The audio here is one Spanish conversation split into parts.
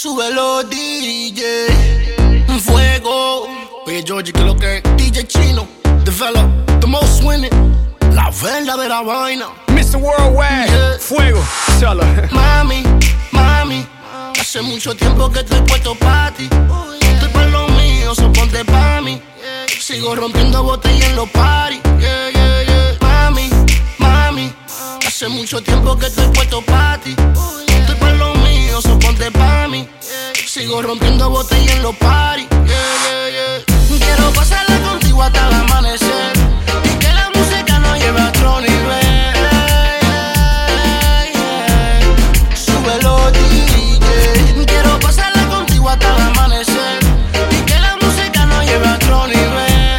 Súbelo, DJ. Fuego. Oye, Georgie, que lo que es DJ Chino. Develop, the most winning. La verdadera vaina. Mr. Worldwide, Yeah. Fuego, solo. Mami, mami, hace mucho tiempo que estoy puesto pa' ti. Estoy pa' lo mío, so ponte pa' mí. Sigo rompiendo botella en los parties. Yeah, yeah, yeah. Mami, mami, hace mucho tiempo que estoy puesto pa' ti. Estoy pa' lo mío, so ponte pa' mí. Sigo rompiendo botella en los parties. Yeah, yeah, yeah. Quiero pasarla contigo hasta el amanecer y que la música nos lleve a otro nivel. Súbelo, DJ. Quiero pasarla contigo hasta el amanecer y que la música nos lleve a otro nivel.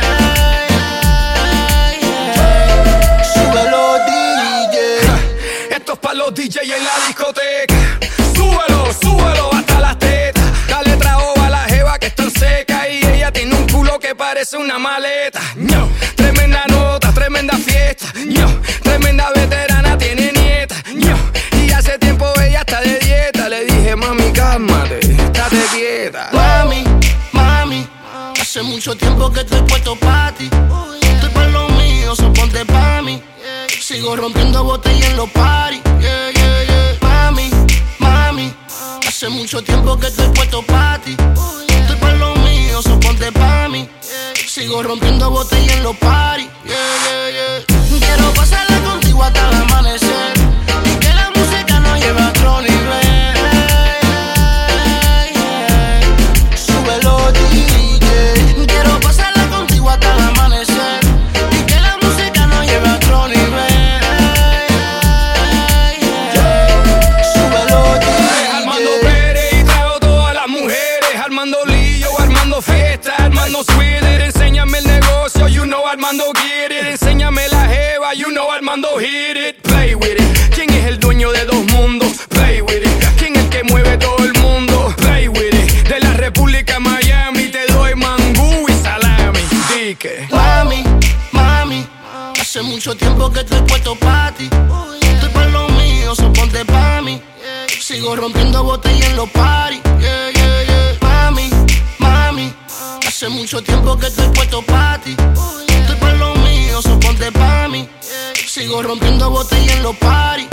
Súbelo, DJ. Esto es pa' los DJ en la discoteca. Súbelo, súbelo hasta las tetas. Dale trago a la jeva que están seca y ella tiene un culo que parece una maleta. Ño, tremenda nota, tremenda fiesta. Ño, tremenda veterana, tiene nieta. Ño, y hace tiempo ella está de dieta. Le dije, mami, cálmate, estate quieta. Mami, mami, hace mucho tiempo que estoy puesto pa' ti. Estoy pa' lo mío, so ponte pa' mí. Sigo rompiendo botella en los parties. Yeah, yeah, yeah. Mami, mami, hace mucho tiempo que estoy puesto pa' ti. Estoy pa' lo mío, so ponte pa' mí. Sigo rompiendo botella en los parties. Yeah, yeah, yeah. Quiero pasarla contigo hasta el amanecer y que la música nos lleve a otro nivel. Súbelo, DJ. Quiero pasarla contigo hasta el amanecer y que la música nos lleve a otro nivel. Súbelo, DJ. Armando Pérez y traigo todas las mujeres. Armando lío, armando fiesta, armando sweater. Enséñame el negocio, you know Armando get it. Enséñame la jeva, you know Armando hit it. Play with it. ¿Quién es el dueño de dos mundos? Play with it. ¿Quién es el que mueve todo el mundo? Play with it. De la República Miami te doy mangú y salami. Dique. Mami, mami, hace mucho tiempo que estoy puesto pa' ti. Estoy pa' lo mío, so ponte pa' mí. Sigo rompiendo botella en los parties. Yeah, yeah, yeah. Mami, mami, hace mucho tiempo que estoy puesto pa' ti. Estoy pa' lo mío, so ponte pa' mí. Sigo rompiendo botella en los parties.